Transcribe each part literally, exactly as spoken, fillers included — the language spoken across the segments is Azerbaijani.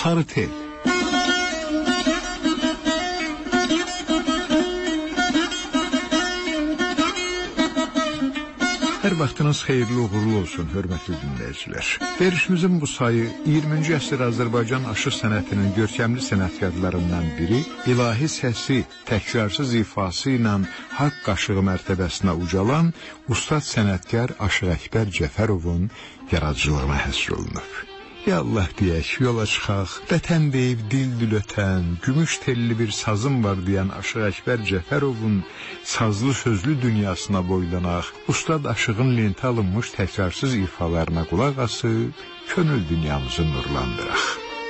Sarı tel. Hər vaxtınız xeyirli uğurlu olsun, hörmətli dinləyicilər. Verişimizin bu sayı iyirminci əsr Azərbaycan aşıq sənətinin görkəmli sənətkarlarından biri, ilahi səsi, təkrarsız ifası ilə haqq qaşığı mərtəbəsinə ucalan ustad sənətkar Aşıq Əkbər Cəfərovun yaradıcılığına həsr olunub. Ya Allah deyək, yola çıxaq, vətən deyib dil-dil ötən, gümüş telli bir sazım var deyən Aşıq Əkbər Cəfərovun sazlı sözlü dünyasına boylanaq, ustad aşığın lentə alınmış təkrarsız ifalarına qulaq asıb, könül dünyamızı nurlandıraq.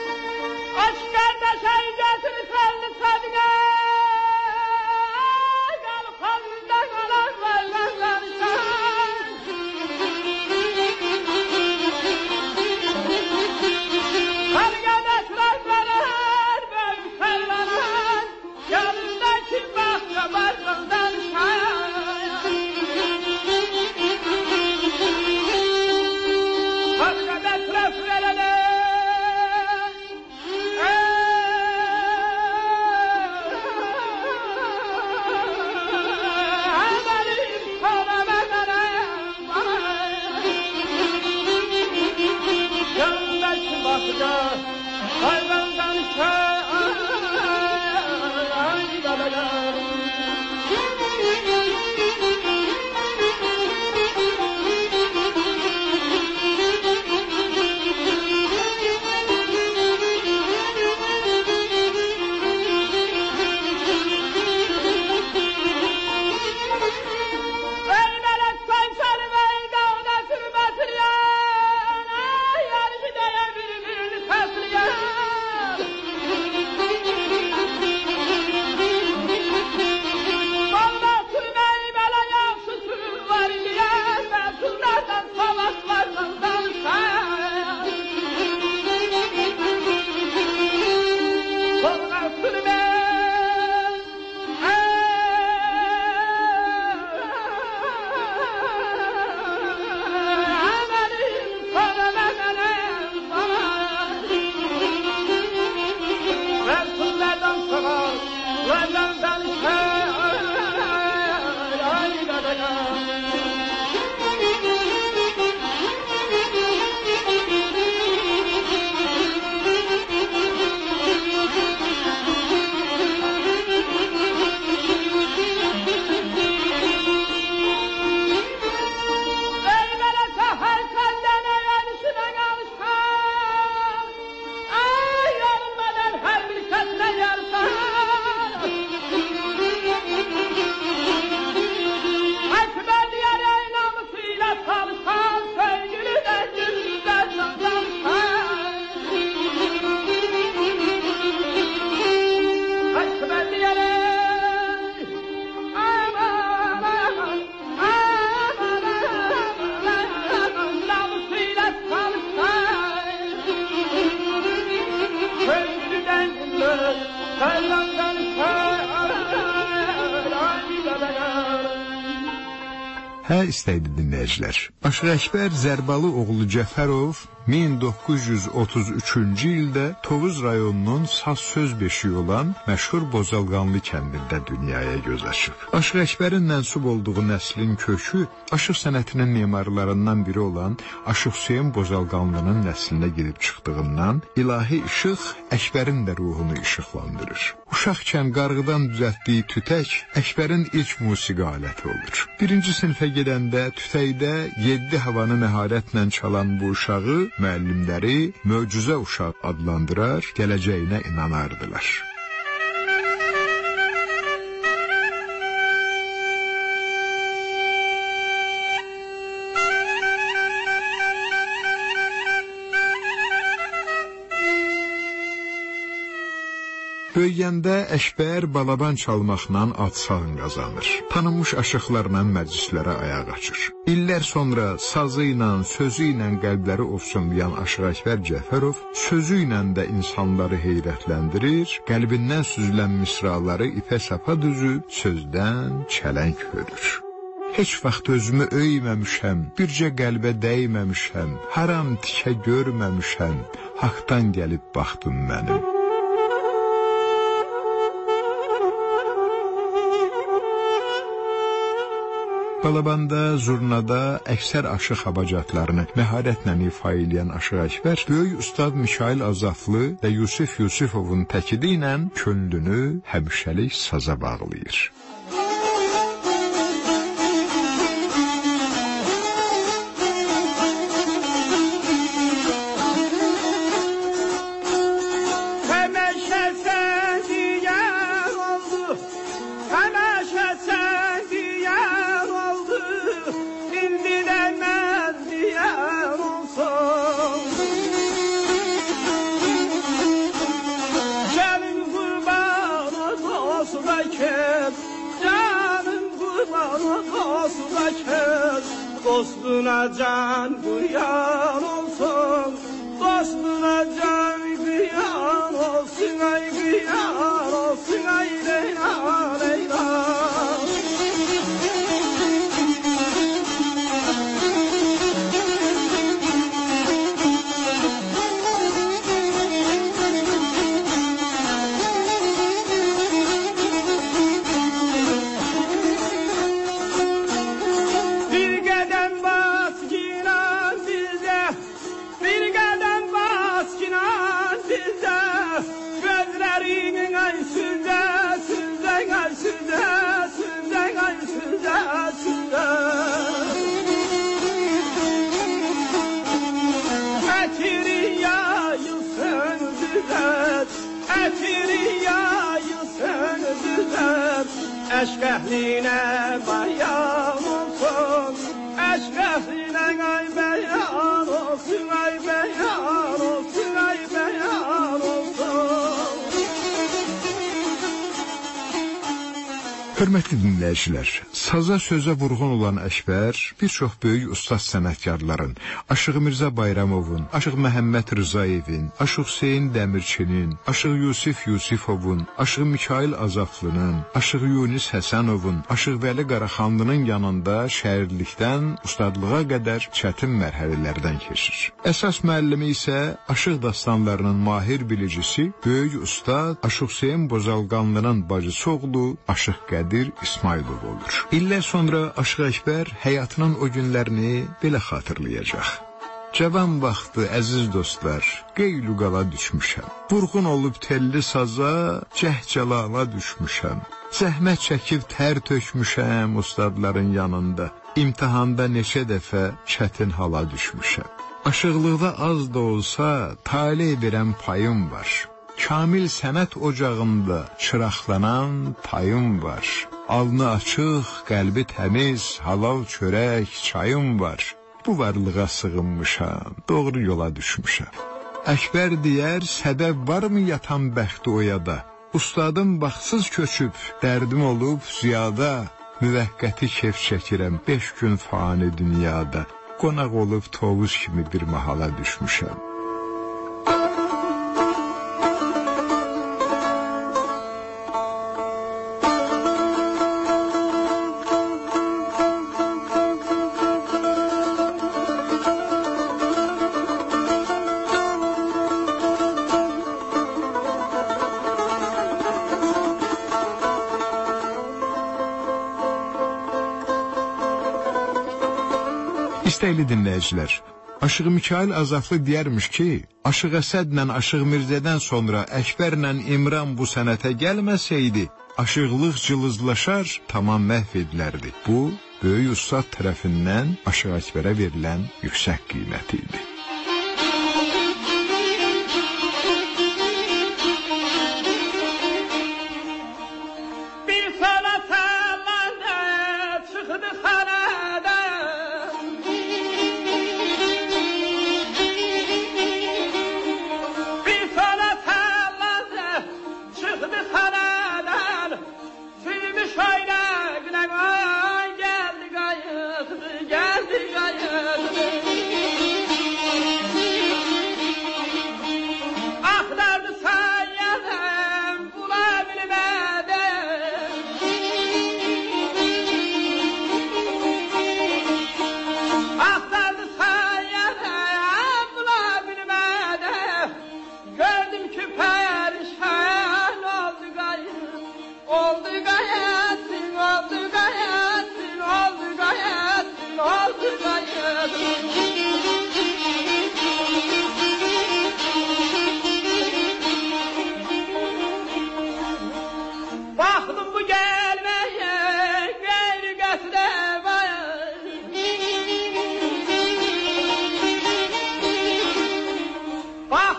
Hə, istəydi dinləyicilər. Aşıq Əkbər Zərbalı oğlu Cəfərov min doqquz yüz otuz üçüncü ildə Tovuz rayonunun saz söz beşiği olan məşhur Bozalqanlı kəndində dünyaya göz açıb. Aşıq Əkbərin mənsub olduğu nəslin kökü aşıq sənətinin memarlarından biri olan Aşıq Hüseyn Bozalqanlının nəslinə girib çıxdığından ilahi işıq Əkbərin də ruhunu işıqlandırır. Uşaqkən qarğıdan düzəltdiyi tütək Əkbərin ilk musiqi aləti olur. Birinci sinifə gedəndə tütəkdə yeddi havanı məharətlə çalan bu uşağı müəllimləri möcüzə uşaq adlandırar, gələcəyinə inanardılar. Böyüyəndə Əkbər balaban çalmaqla ad-san qazanır. Tanınmış aşıqlarla məclislərə ayaq açır. İllər sonra sazı ilə, sözü ilə qəlbləri ofsunlayan Aşıq Əkbər Cəfərov sözü ilə də insanları heyrətləndirir, qəlbindən süzülən misraları ipə sapa düzüb sözdən çələng hörür. Heç vaxt özümü öyməmişəm, bircə qəlbə dəyməmişəm, haram tikə görməmişəm, haqdan gəlib baxdın mənim. Balabanda, zurnada əksər aşıq abacatlarını məharətlə ifa edən Aşıq Əkbər, böyük ustad Mikail Azaflı və Yusif Yusifovun təkidi ilə könlünü həmişəlik saza bağlayır. Dostuna can kıyan olsun, dostuna can kıyan olsun, ay kıyan olsun, ay leyla leyla. Aşk ehline bayan olsun, aşk ehline ay beyan olsun, ay beyan olsun, ay beyan olsun. Hörmətli dinləyicilər, saza sözə vurğun olan Əkbər bir çox böyük ustad sənətkarların, Aşıq Mirzə Bayramovun, Aşıq Məhəmməd Rızayevin, Aşıq Hüseyin Dəmirçinin, Aşıq Yusif Yusifovun, Aşıq Mikail Azaflının, Aşıq Yunis Həsənovun, Aşıq Vəli Qaraxanlının yanında şairlikdən ustadlığa qədər çətin mərhələlərdən keçir. Əsas müəllimi isə Aşıq dastanlarının mahir bilicisi, böyük ustad Aşıq Hüseyin Bozalqanlının bacısı oğlu Aşıq Qədir İsmailov olur. İllər sonra Aşıq Əkbər həyatının o günlərini belə xatırlayacaq. Cavan vaxtı, əziz dostlar, qeyluqala düşmüşəm. Vurğun olub telli saza, cəhcəlala düşmüşəm. Zəhmət çəkib tər tökmüşəm ustadların yanında. İmtihanda neçə dəfə çətin hala düşmüşəm. Aşıqlıqda az da olsa talih verən payım var. Kamil sənət ocağında çıraqlanan payım var. Alnı açıq, qəlbi təmiz, halal çörək, çayım var. Bu varlığa sığınmışam, doğru yola düşmüşəm. Əkbər deyər, səbəb varmı yatan bəxti oyada? Ustadım baxsız köçüb, dərdim olub ziyada. Müvəqqəti kef çəkirəm, beş gün fani dünyada. Qonaq olub tovuz kimi bir mahala düşmüşəm. İstəyili dinləyicilər, Aşıq Mikail Azaflı deyərmiş ki, Aşıq Əsədlə Aşıq Mirzədən sonra Əkbərlə İmran bu sənətə gəlməsəydi, aşıqlıq cılızlaşar, tamam məhv edilərdi. Bu, böyük ustad tərəfindən Aşıq Əkbərə verilən yüksək qiyməti idi.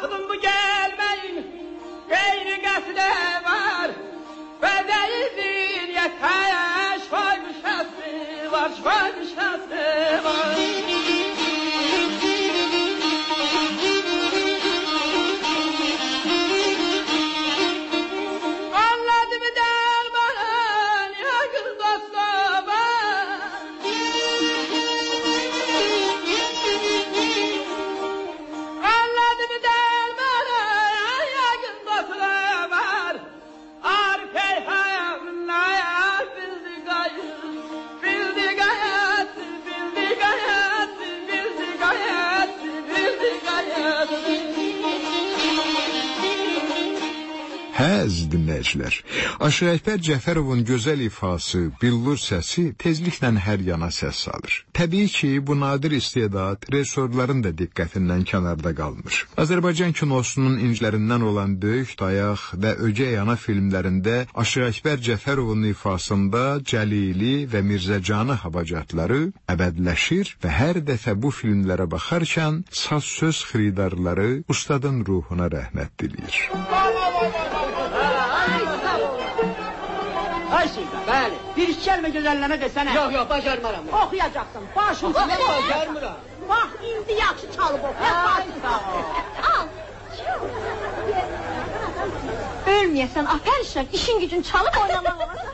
Baktım bu gelmeyin, gayri qəsdə var. Və deyizir yetər, şvay müşəssi var, şvay müşəssi var. Anladım dermanın, yakın dostuma. Anladım dermanın, yakın dostuma. Arpey hayamlar, bildi gayet, bildi gayet, bildi gayet, bildi gayet, bildi gayet. Hə, əziz dinləyicilər, Aşıq Əkbər Cəfərovun gözəl ifası, billur səsi tezliklə hər yana səs salır. Təbii ki, bu nadir istedad rejissorların da diqqətindən kənarda qalmır. Azərbaycan kinosunun incilərindən olan Böyük Dayaq və Ögey Ana filmlərində Aşıq Əkbər Cəfərovun ifasında Cəlili və Mirzəcanı habacatları əbədləşir və hər dəfə bu filmlərə baxarkən saz söz xiridarları ustadın ruhuna rəhmət diləyir. Ayşe, bəli. Bir iki kəlmə gözəlləmə desənə. Yox, yox, bacarmaram. Oxuyacaqsın, başın üstünə. Bacarmıram. Bax, indi yaxşı çalıb oxuya, başın Al. Ölməyəsən, aferişən, işin gücün çalıb oynamaq olacaq.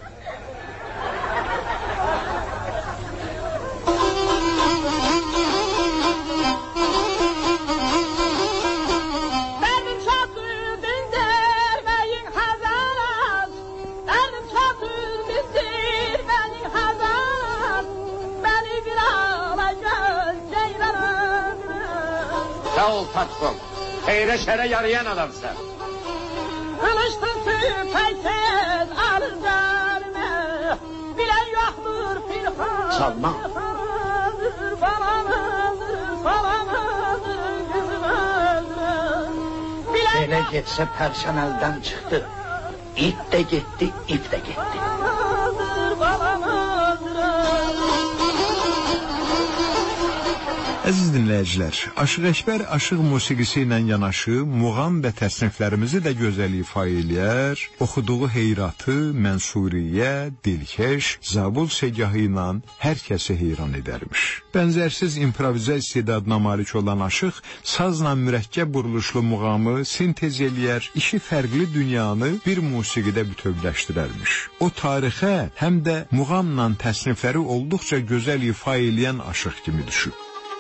Sağ ol patron. Xeyrə şərə yarayan adamsan. Kılıçtın tüfeksiz alıncarına, bilen yoktur filhan. Çalma. Belə getsə pərşən əldən çıxdı. İt də getdi, ip də getdi. Əziz dinləyicilər, Aşıq Əkbər aşıq musiqisi ilə yanaşı muğam və təsniflərimizi də gözəl ifa eləyər, oxuduğu heyratı, mənsuriyə, dilkeş, zabul segahı ilə hər kəsi heyran edərmiş. Bənzərsiz improvizə istedadına malik olan aşıq sazla mürəkkəb buruluşlu muğamı sintez eləyər, iki fərqli dünyanı bir musiqidə bütövləşdirərmiş. O tarixə həm də muğamla təsnifləri olduqca gözəl ifa eləyən aşıq kimi düşüb.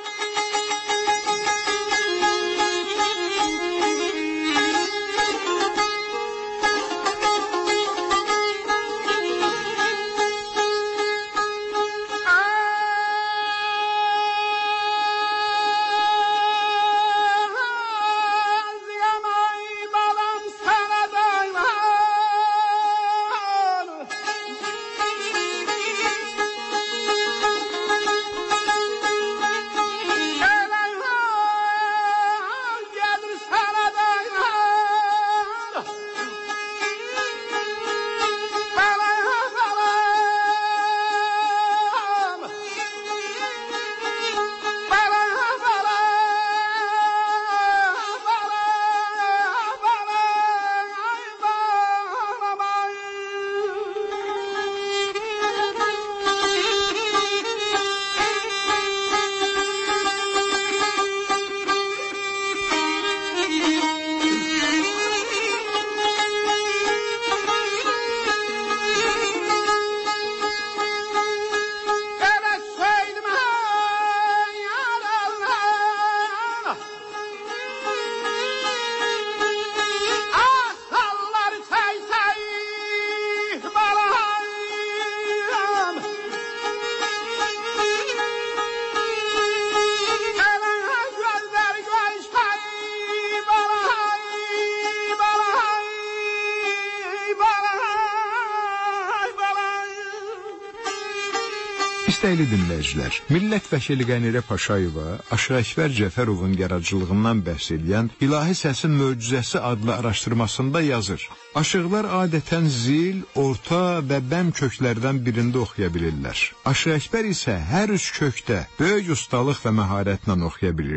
İstəyili dinləyicilər, millət vəkili Qənirə Paşayeva Aşıq Əkbər Cəfərovun yaradıcılığından bəhs edən İlahi Səsin Möcüzəsi adlı araşdırmasında yazır. Aşıqlar adətən zil, orta və bəm köklərdən birində oxuya bilirlər. Aşıq Əkbər isə hər üç kökdə böyük ustalıq və məharətlə oxuya bilirdi.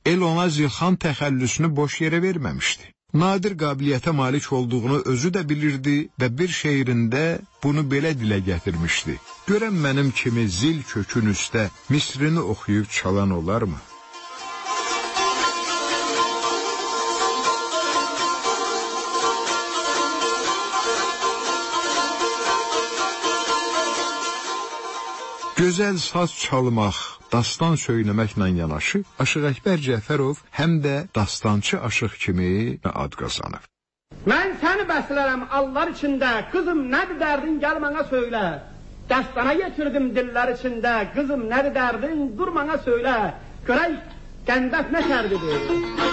El ona Zilxan təxəllüsünü boş yerə verməmişdi. Nadir qabiliyyətə malik olduğunu özü də bilirdi və bir şeirində bunu belə dilə gətirmişdi. Görən mənim kimi zil kökün üstə misrini oxuyub çalan olarmı? Gözəl saz çalmaq, dastan söyləməklə yanaşı, Aşıq Əkbər Cəfərov həm də dastançı aşıq kimi ad qazanıb. Mən səni bəslərəm Allah içində, qızım nədir dərdin gəl mənə söylə. Dastana getirdim dillər içində, qızım nədir dərdin dur mənə söylə. Görək qəndəf nə tərdidir.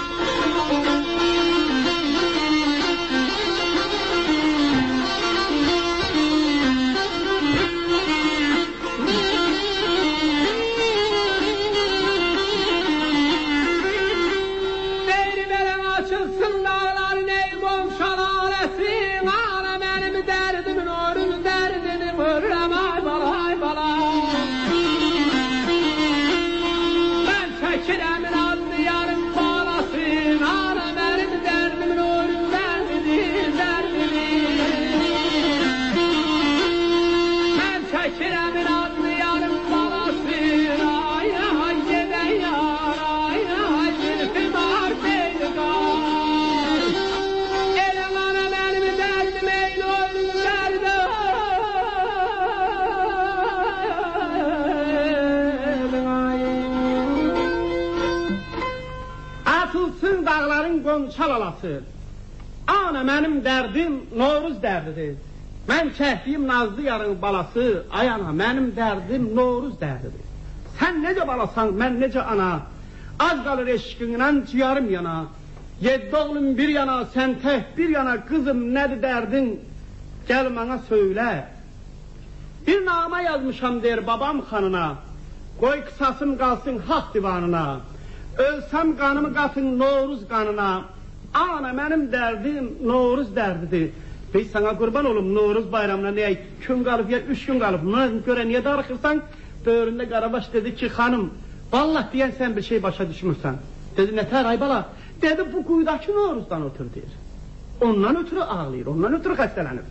Çalalası. Ana mənim dərdim Novruz dərdidir. Mən çəkdiyim nazlı yarın balası, ay ana mənim dərdim Novruz dərdidir. Sən necə balasan, mən necə ana, az qalır eşqindən ciyarım yana. Yeddi oğlum bir yana, sən tək bir yana, qızım nədir dərdin, gəl mənə söylə. Bir nama yazmışam der babam xanına, qoy qısasım qalsın haq divanına. Ölsəm qanımı qatın Novruz qanına. Ana mənim dərdim Novruz dərdidir. Biz sana qurban olum Novruz bayramına neyək? Gün qalıb ya üç gün qalıb. Mən görə niyə darıxırsan? Böğründə Qarabaş dedi ki xanım, vallahi deyən sən bir şey başa düşmürsən. Dedi nətər ay bala? Dedi bu quyudakı Novruzdan otur deyir. Ondan ötürü ağlayır, ondan ötürü xəstələnir.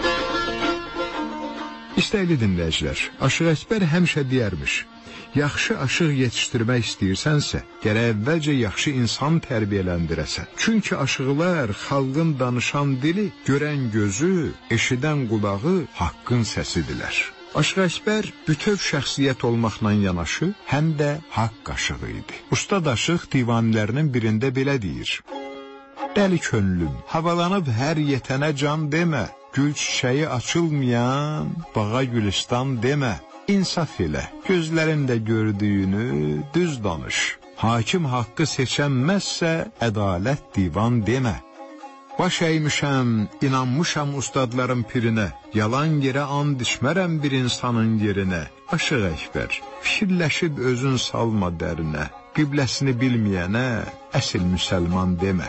İstəyli dinləyicilər, Aşıq Əkbər həmişə deyərmiş, yaxşı aşıq yetişdirmək istəyirsənsə, gərək əvvəlcə yaxşı insan tərbiyələndirəsən. Çünki aşıqlar xalqın danışan dili, görən gözü, eşidən qulağı, haqqın səsidirlər. Aşıq Əkbər bütöv şəxsiyyət olmaqla yanaşı, həm də haqq aşığı idi. Ustad aşıq divanlərinin birində belə deyir: Dəli könlüm, havalanıb hər yetənə can demə, gül çiçəyi açılmayan bağa gülistan demə. İnsaf elə, gözlərində gördüyünü düz danış. Hakim haqqı seçənməzsə, ədalət divan demə. Baş əymişəm, inanmışam ustadların pirinə, yalan yerə and içmərəm bir insanın yerinə. Aşıq Əkbər, fikirləşib özün salma dərinə, qibləsini bilməyənə əsil müsəlman demə.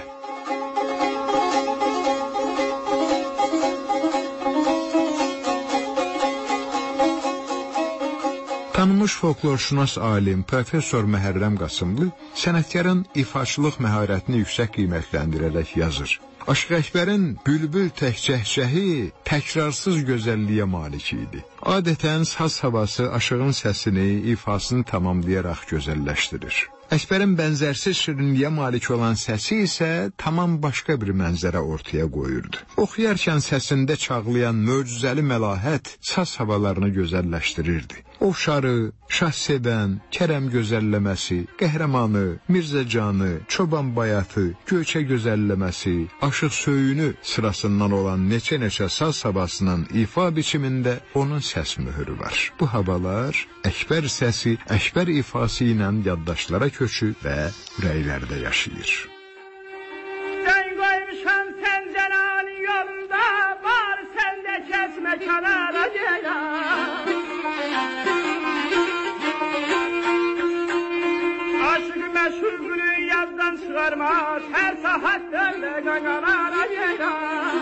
Tanınmış folklorşünas alim Profesor Məhərrəm Qasımlı sənətkarın ifaçılıq məharətini yüksək qiymətləndirərək yazır. Aşıq Əkbərin bülbül tək cəhcəhi təkrarsız gözəlliyə malik idi. Adətən saz havası aşığın səsini, ifasını tamamlayaraq gözəlləşdirir. Əkbərin bənzərsiz şirinliyə malik olan səsi isə tamam başqa bir mənzərə ortaya qoyurdu. Oxuyarkən səsində çağlayan möcüzəli məlahət saz havalarını gözəlləşdirirdi. Ovşarı, Şahsevən, Kərəm gözəlləməsi, Qəhrəmanı, Mirzəcanı, Çoban Bayatı, Göyçə gözəlləməsi, Aşıq Söyünü sırasından olan neçə-neçə saz havasının ifa biçimində onun səs mühürü var. Bu havalar Əkbər səsi, Əkbər ifası ilə yaddaşlara köçüb və ürəklərdə yaşayır. Sən qoymuşam sən cəlalin yolunda, var səndə kəsmə kənara gələn. Aşık məşhur gülü yazdan çıxarmaz, hər saatlərdə qaqarara gələn.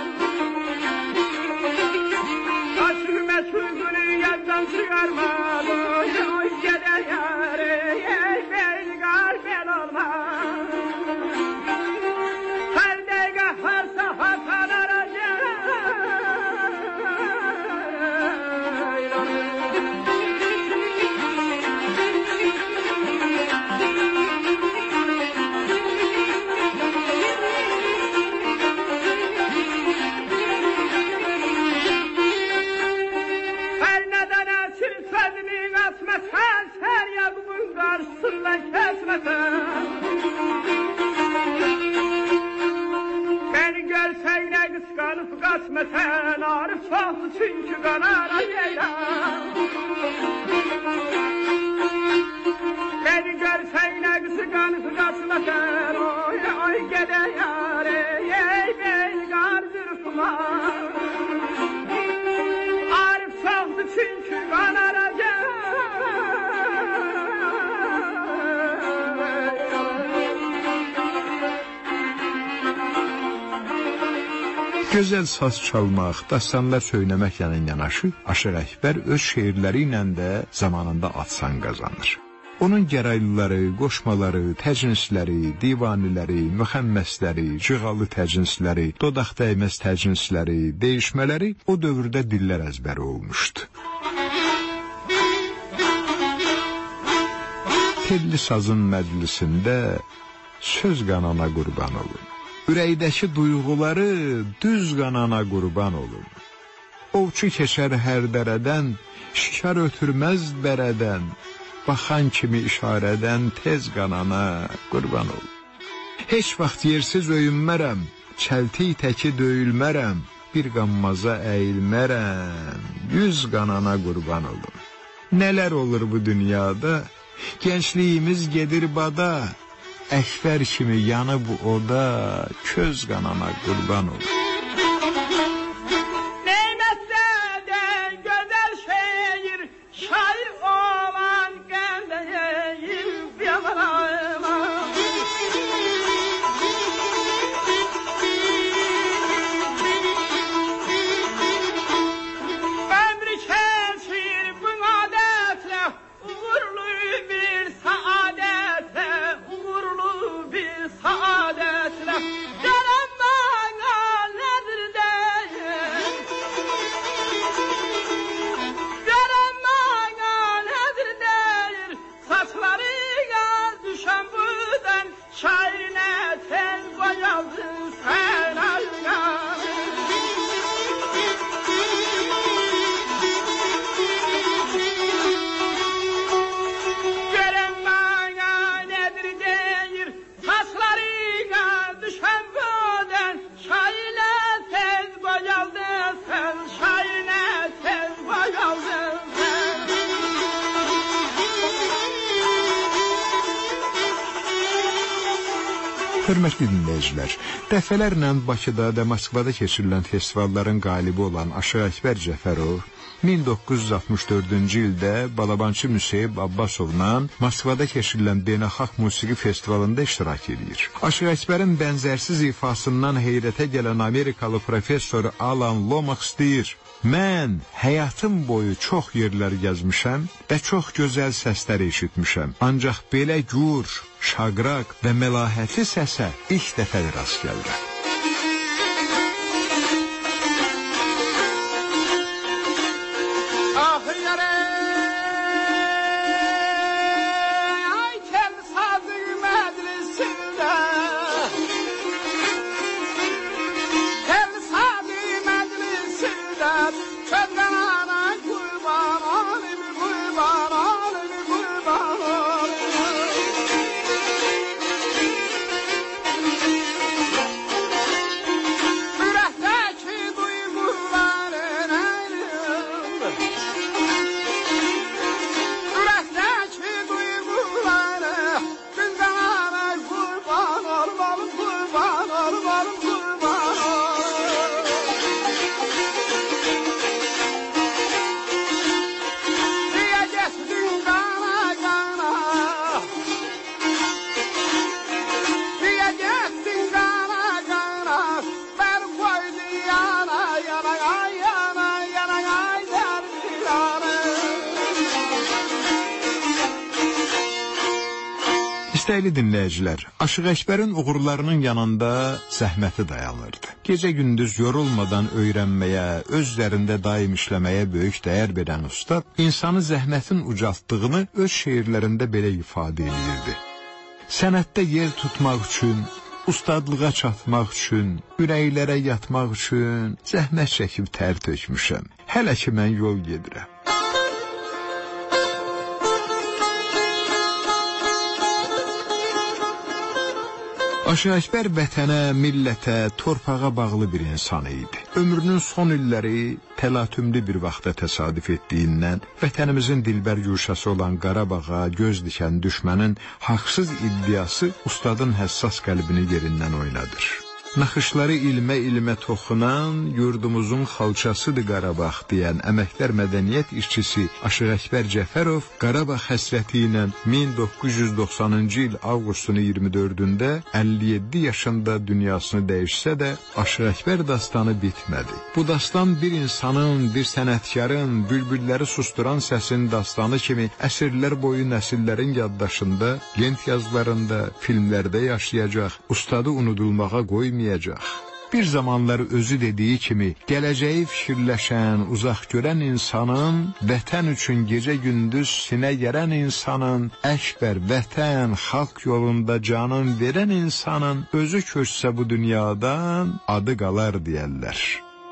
Aşık məşhur gülü yazdan çıxarmaz, oy oy gedər yarı, ey beyli qar bel olmaz. çünkü kanara yeyran. Beni görsen ne kısıkan kısaslasın, oy oy gede yare, ey bey gardır kuman. Arif saldı çünkü kanara Gözəl saz çalmaq, dastanlar söyləməklə yanaşı, Aşıq Əkbər öz şeirləri ilə də zamanında ad-san qazanır. Onun gəraylıları, qoşmaları, təcnisləri, divaniləri, müxəmməsləri, cığalı təcnisləri, dodaq dəyməz təcnisləri, deyişmələri o dövrdə dillər əzbəri olmuşdu. Telli sazın məclisində söz qanana qurban olun. Ürəkdəki duyğuları düz qanana qurban olun. Ovçu keçər hər dərədən, şikar ötürməz bərədən, baxan kimi işarədən tez qanana qurban olun. Heç vaxt yersiz öyünmərəm, çəlti təki döyülmərəm, bir qammaza əyilmərəm, yüz qanana qurban olun. Nələr olur bu dünyada, gəncliyimiz gedir bada, Əkbər kimi yanıb oda, köz qanana qurban olur. Neymətsə də gözəl şeir, şair olan qəndəyir yalanayma. Ömrü keçir bu adətlə, uğurlu bir saadətlə, uğurlu bir saadətlə, gələn bana nədir deyir, gələn bana nədir deyir, saçlarına düşən budan, şairinə tez boyaldın sən aşka. Hörmətli dinləyicilər, dəfələrlə Bakıda və Moskvada keçirilən festivalların qalibi olan Aşıq Əkbər Cəfərov min doqquz yüz altmış dördüncü ildə Balabançı Müseyib Abbasovla Moskvada keçirilən beynəlxalq musiqi festivalında iştirak edir. Aşıq Əkbərin bənzərsiz ifasından heyrətə gələn Amerikalı professor Alan Lomax deyir: Mən həyatım boyu çox yerlər gəzmişəm və çox gözəl səslər eşitmişəm. Ancaq belə gür, şaqraq və məlahətli səsə ilk dəfə rast gəldim. Dəyərli dinləyicilər, Aşıq Əkbərin uğurlarının yanında zəhməti dayanırdı. Gecə-gündüz yorulmadan öyrənməyə, özlərində daim işləməyə böyük dəyər verən usta, insanı zəhmətin ucaltdığını öz şeirlərində belə ifadə edirdi. Sənətdə yer tutmaq üçün, ustadlığa çatmaq üçün, ürəklərə yatmaq üçün zəhmət çəkib tər tökmüşəm. Hələ ki mən yol gedirəm. Aşıq Əkbər vətənə, millətə, torpağa bağlı bir insan idi. Ömrünün son illəri təlatümlü bir vaxta təsadüf etdiyindən vətənimizin dilbər güşəsi olan Qarabağa göz dikən düşmənin haqsız iddiası ustadın həssas qəlbini yerindən oynadır. Naxışları ilmə-ilmə toxunan yurdumuzun xalçasıdır Qarabağ deyən əməkdar mədəniyyət işçisi Aşıq Əkbər Cəfərov Qarabağ həsrəti ilə min doqquz yüz doxsanıncı il avqustun iyirmi dördündə əlli yeddi yaşında dünyasını dəyişsə də Aşıq Əkbər dastanı bitmədi. Bu dastan bir insanın, bir sənətkarın, bülbülləri susturan səsin dastanı kimi əsrlər boyu nəsillərin yaddaşında, lent yazılarında, filmlərdə yaşayacaq, ustadı unudulmağa qoymayacaq. Bir zamanlar özü dediyi kimi, gələcəyi fikirləşən, uzaq görən insanın, vətən üçün gecə-gündüz sinə gərən insanın, Əkbər, vətən, xalq yolunda canın verən insanın özü köçsə bu dünyadan adı qalar deyərlər.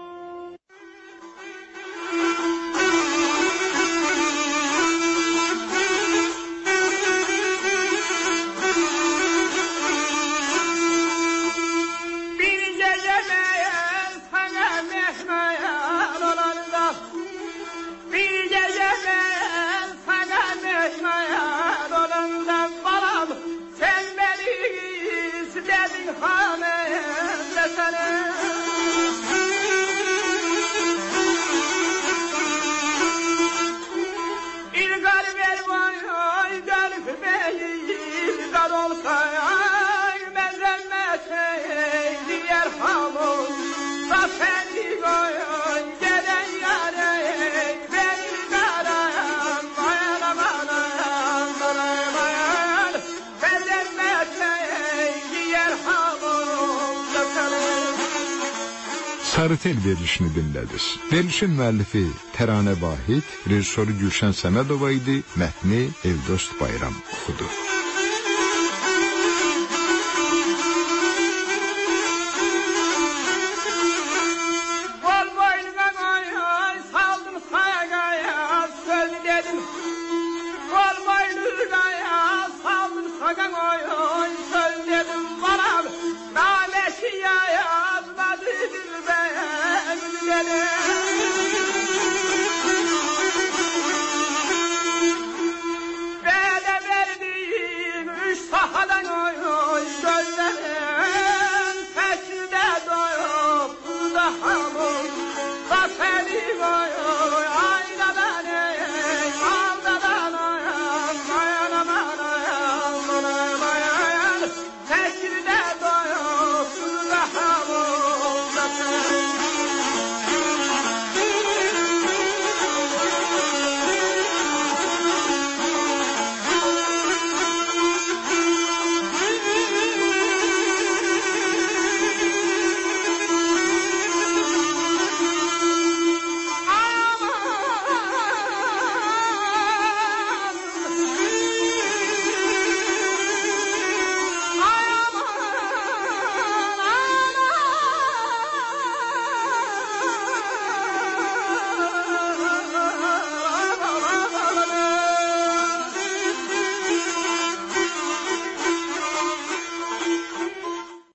Sarıtel verilişini dinlədiniz. Verilişin müəllifi Təranə Vahid, rejissoru Gülşən Səmədova idi, mətni Evdost Bayram oxudu. Together.